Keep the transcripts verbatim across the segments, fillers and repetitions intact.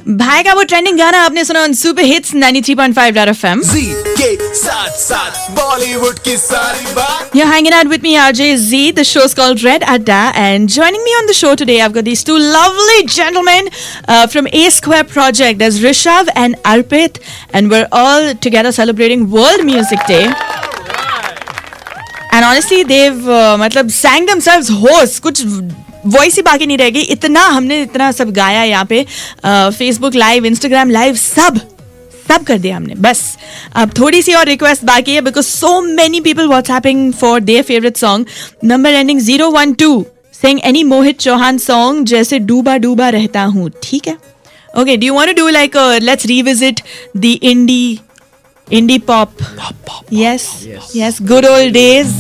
भाई का वो ट्रेंडिंग गाना आपने सुना on super hits ninety three point five red FM. जी के साथ साथ बॉलीवुड की सारी बात। You're hanging out with me, R J Z. The show's called Red Adda, and joining me on the show today, I've got these two lovely gentlemen uh, from A Square Project. There's Rishabh and Arpit, and we're all together celebrating World Music Day. And honestly, they've uh, मतलब sang themselves hoarse. कुछ voice ही बाकी नहीं रह गई, इतना हमने इतना सब गाया यहाँ पे, फेसबुक लाइव, इंस्टाग्राम लाइव, सब सब कर दिया हमने. बस अब थोड़ी सी और रिक्वेस्ट बाकी है because so many people WhatsApping for their favourite song. Number ending zero one two saying any Mohit Chauhan song जैसे डूबा डूबा रहता हूँ. ठीक है, okay. Do you want to do like let's revisit the indie indie pop? Yes yes, good old days.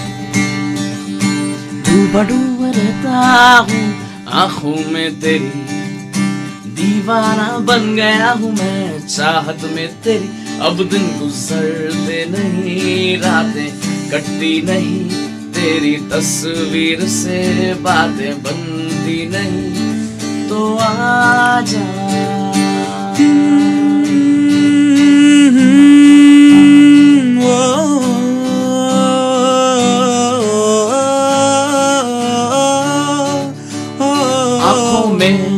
डूबा डूबा रहता हूँ आँखों में तेरी, दीवाना बन गया हूँ मैं चाहत में तेरी. अब दिन गुजरते नहीं, रातें कटती नहीं, तेरी तस्वीर से बातें बनती नहीं, तो आजा. आँखों में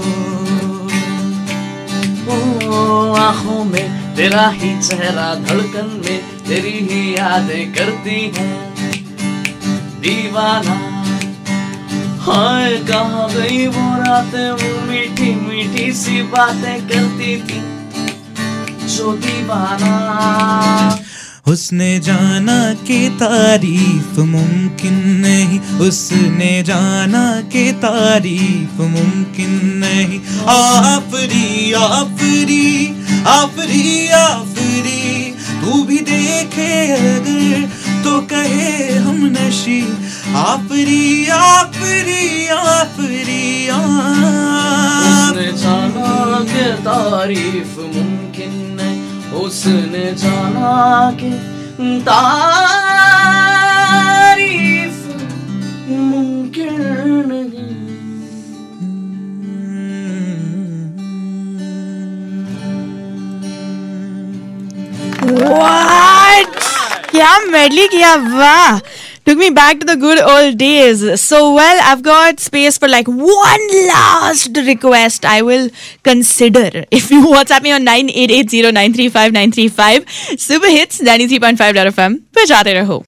ओ आँखों में तेरा ही चेहरा, धड़कन में तेरी ही यादें करती हैं दीवाना. हाय कहाँ गई वो रातें, वो मीठी मीठी सी बातें करती थी जो दीवाना. उसने जाना कि तारीफ मुमकिन नहीं, उसने जाना कि तारीफ मुमकिन नहीं. आफरी आफरी आफरी आफरी, तू भी देखे अगर तो कहे हम नशी. आफरी आफरी आफरी उसने जाना कि तारीफ मुमकिन नहीं, उसने जाना कि तारीफ मुमकिन नहीं. What? क्या मेडली किया, वाह. Took me back to the good old days. So well, I've got space for like one last request I will consider. If you WhatsApp me on nine eight eight zero nine three five nine three five, Super Hits ninety three point five F M पे जाते रहो.